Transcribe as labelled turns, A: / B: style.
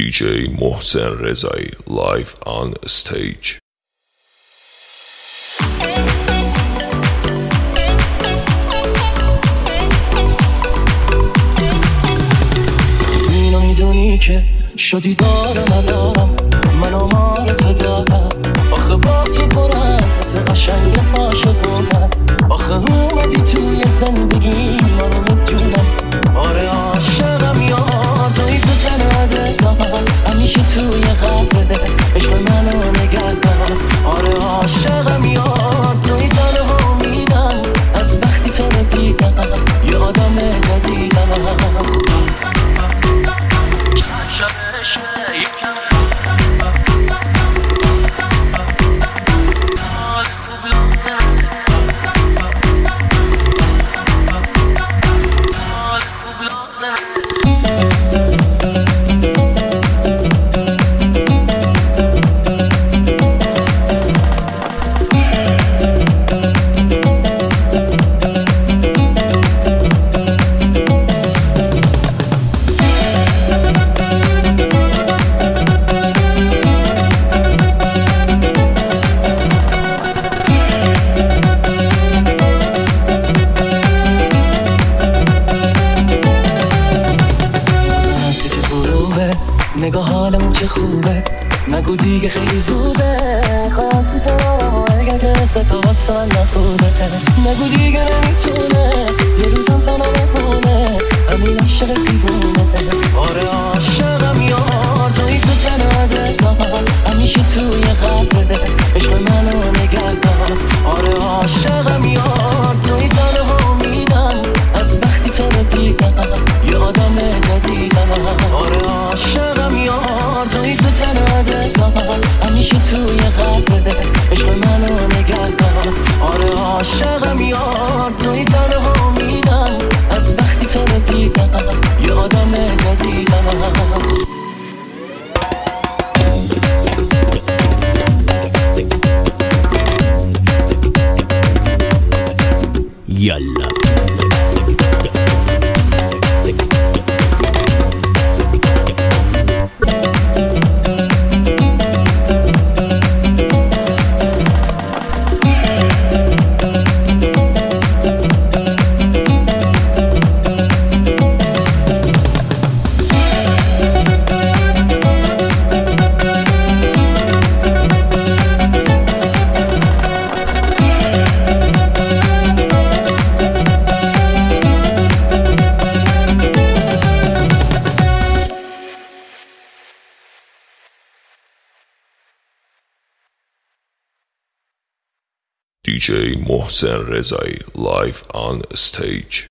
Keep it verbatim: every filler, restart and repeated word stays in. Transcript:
A: دی جی محسن رضایی live on stage.
B: اینو میدونی که شدی دارم ندارم، من آمار تو دارم. آخه با تو پر از حس قشنگ عاشقونم. آخه اومدی توی زندگی منو میدونم. آره عاشقم یار توی تو تنه دارم، همیشه توی قلبه عشق منو نگه دار. آره عاشقم یار توی تنه ها میدم، از وقتی تو رو دیدم یه آدم جدیدم. نگاه حالم چه خوبه، نگو دیگه خیلی زوده. خواهم تو دارم اگر دست تو واسه نخوده. نگو دیگه نمیتونه یه روزم تنها بمونه، همین عاشق دیوونه. آره عاشقم یار توی تو تنها دارم، همیشه توی قلبه عشق منو نگه دار. آره عاشقم یار توی تنها میدم، از وقتی تو رو دیدم یه آدم جدیدم. آره عاشقم یار توی تو تنها دارم، همیشه توی قلبه عشق منو نگه دار. آره عاشقم یار توی تنها میدم، از وقتی تو رو دیدم یه آدم جدیدم.
C: یالا
A: دی جی محسن رضایی live on stage.